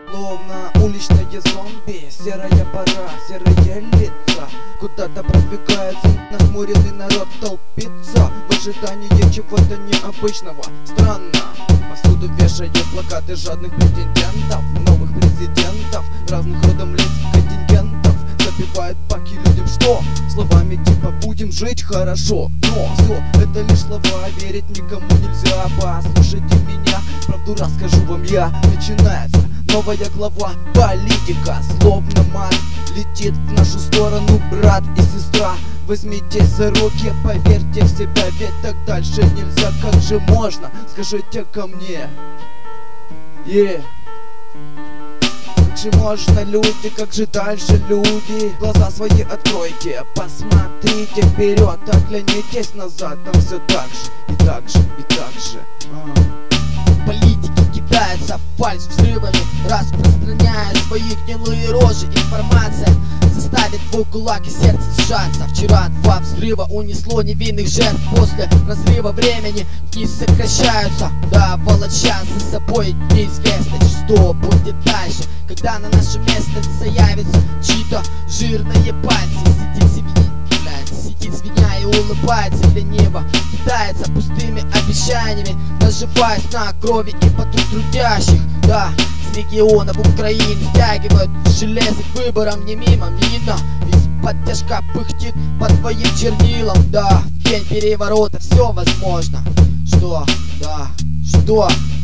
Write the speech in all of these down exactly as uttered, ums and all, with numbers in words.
Словно уличное зомби, серая пора, серые лица. Куда-то продвигается нахмуренный народ, толпится в ожидании чего-то необычного. Странно, повсюду вешают плакаты жадных претендентов, новых президентов, разных родом лиц контингентов. Забивают баки людям, что словами типа будем жить хорошо. Но все это лишь слова, верить никому нельзя. Послушайте меня, правду расскажу вам я. Начинается новая глава, политика. Словно мат летит в нашу сторону брат и сестра. Возьмитесь за руки, поверьте в себя, ведь так дальше нельзя. Как же можно, скажите ко мне. Yeah. Как же можно, люди, как же дальше, люди? Глаза свои откройте, посмотрите вперед, оглянитесь назад, там все так же, и так же, и так же. а. Политики кидаются в фальшь взрывами, распространяя свои гнилые рожи. Информация заставит твой кулак и сердце сжаться. Вчера два взрыва унесло невинных жертв. После разрыва времени дни сокращаются, да, волоча за собой неизвестность. Что будет дальше, когда на наше место заявится чьи-то жирные пальцы? Сидит свинья, сидит свинья и улыбается лениво, кидается пустыми обещаниями, наживаясь на крови и поту трудящих. Да, с регионов Украины стягивают железо к выборам не мимо. Видно, ведь поддержка пыхтит под твоим чернилом. Да, в день переворота все возможно. Что? Да, что?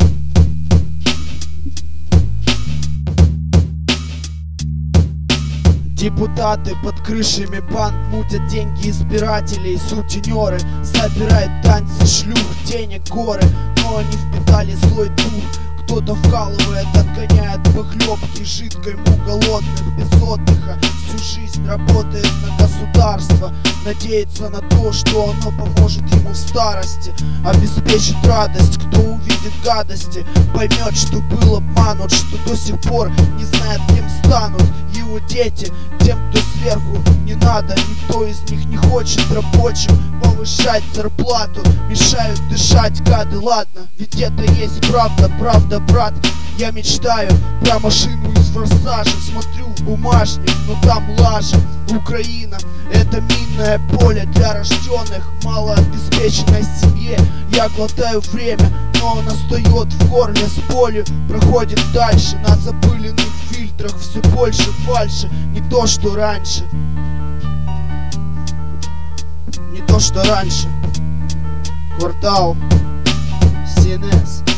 Депутаты под крышами банд мутят деньги избирателей. Сутенеры собирают танцы шлюх, денег горы, но они впитали злой дух. Кто-то вкалывает, отгоняет похлебки жидкой му голодных без отдыха. Всю жизнь работает на государство, надеется на то, что оно поможет ему в старости, обеспечит радость. Кто увидит гадости, поймет, что был обманут, что до сих пор не знает, кем станут его дети. Тем, кто сверху, не надо, никто из них не хочет рабочим повышать зарплату. Мешают дышать гады, ладно, ведь это есть правда, правда, брат. Я мечтаю про машину из форсажа, смотрю в бумажник, но там лажа. Украина — это минное поле для рожденных малообеспеченной семье. Я глотаю время, но настает в горле с болью. Проходит дальше на запыленных фильтрах все больше фальши. Не то, что раньше, не то, что раньше. Квартал си эн эс.